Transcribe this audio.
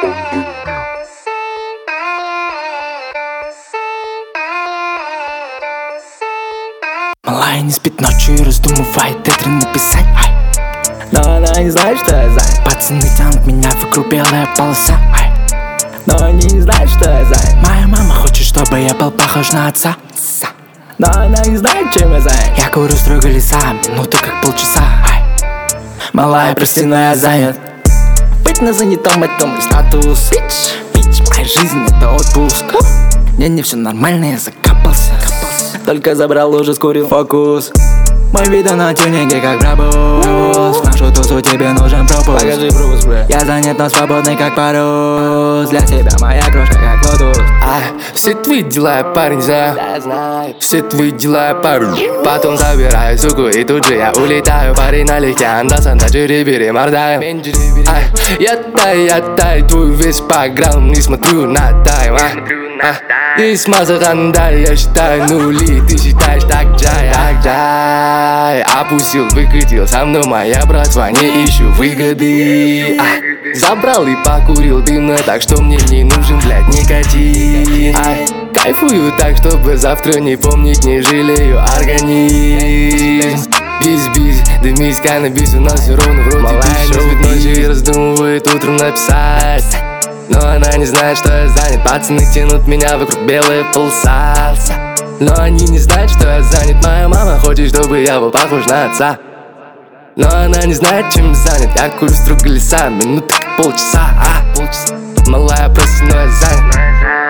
Малая не спит ночью и раздумывает это написать. Но она не знает, что я занят. Пацаны тянут меня вокруг белая полоса. Но они не знают, что я занят. Моя мама хочет, чтобы я был похож на отца. Но она не знает, чем я занят. Я курю строго леса, минуты как полчаса. Малая, прости, но я занят. Быть на занятом — это мой статус. Бич, моя жизнь — это отпуск. Не все нормально, я закапался. Только забрал, уже скурил фокус. Мой видео на тюнинге как брабус. В нашу тусу тебе нужен пропуск. Покажи пропуск, бля. Я занят, но свободный как парус. Для тебя моя крошка как лотус. Все твои дела я парень за. Все твои дела я парень. Потом забираю суку и тут же я улетаю. Парень налегке, андасан, да чири-бири мордаю. Я таю, твой весь программ, не смотрю на тайм. И смазан, да, я считаю нули. Ты считаешь так джай. Опустил, выкатил, со мной моя братва, не ищу выгоды. Забрал и покурил дымно, так что мне не нужен, блядь, никотин. Кайфую так, чтобы завтра не помнить, не жалею организм. Бис, дымись, каннабис, у нас все ровно вроде. Малая не спит ночью и раздумывает утром написать. Но она не знает, что я занят. Пацаны тянут меня вокруг белая полоса. Но они не знают, что я занят. Моя мама хочет, чтобы я был похож на отца. Но она не знает, чем занят. Я курю строго леса, минуты как полчаса. Малая, прости, но я занят.